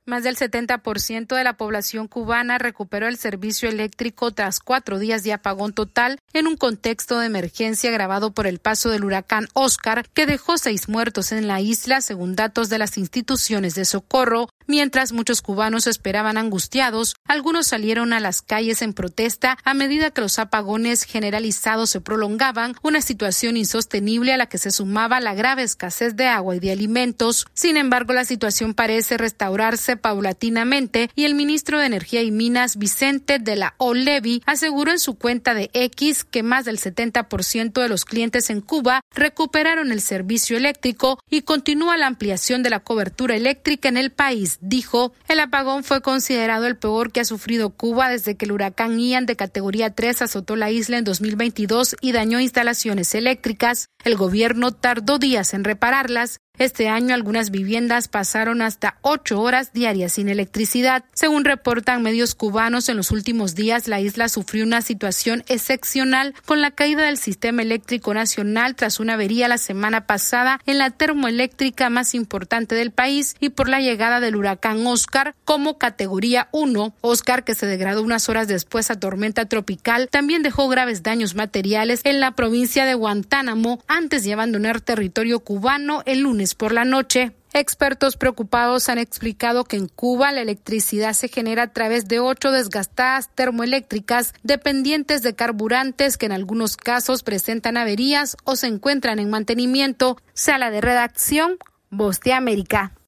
Más del 70% de la población cubana recuperó el servicio eléctrico tras 4 días de apagón total en un contexto de emergencia agravado por el paso del huracán Óscar, que dejó 6 muertos en la isla, según datos de las instituciones de socorro. Mientras muchos cubanos esperaban angustiados, algunos salieron a las calles en protesta a medida que los apagones generalizados se prolongaban, una situación insostenible a la que se sumaba la grave escasez de agua y de alimentos. Sin embargo, la situación parece restaurarse paulatinamente y el ministro de Energía y Minas, Vicente de la O'Leary, aseguró en su cuenta de X que más del 70% de los clientes en Cuba recuperaron el servicio eléctrico y continúa la ampliación de la cobertura eléctrica en el país. Dijo, el apagón fue considerado el peor que ha sufrido Cuba desde que el huracán Ian de categoría 3 azotó la isla en 2022 y dañó instalaciones eléctricas. El gobierno tardó días en repararlas. Este año algunas viviendas pasaron hasta 8 horas diarias sin electricidad. Según reportan medios cubanos, en los últimos días la isla sufrió una situación excepcional con la caída del sistema eléctrico nacional tras una avería la semana pasada en la termoeléctrica más importante del país y por la llegada del huracán Óscar como categoría 1. Óscar, que se degradó unas horas después a tormenta tropical, también dejó graves daños materiales en la provincia de Guantánamo antes de abandonar territorio cubano el lunes por la noche. Expertos preocupados han explicado que en Cuba la electricidad se genera a través de 8 desgastadas termoeléctricas dependientes de carburantes que en algunos casos presentan averías o se encuentran en mantenimiento. Sala de redacción, Voz de América.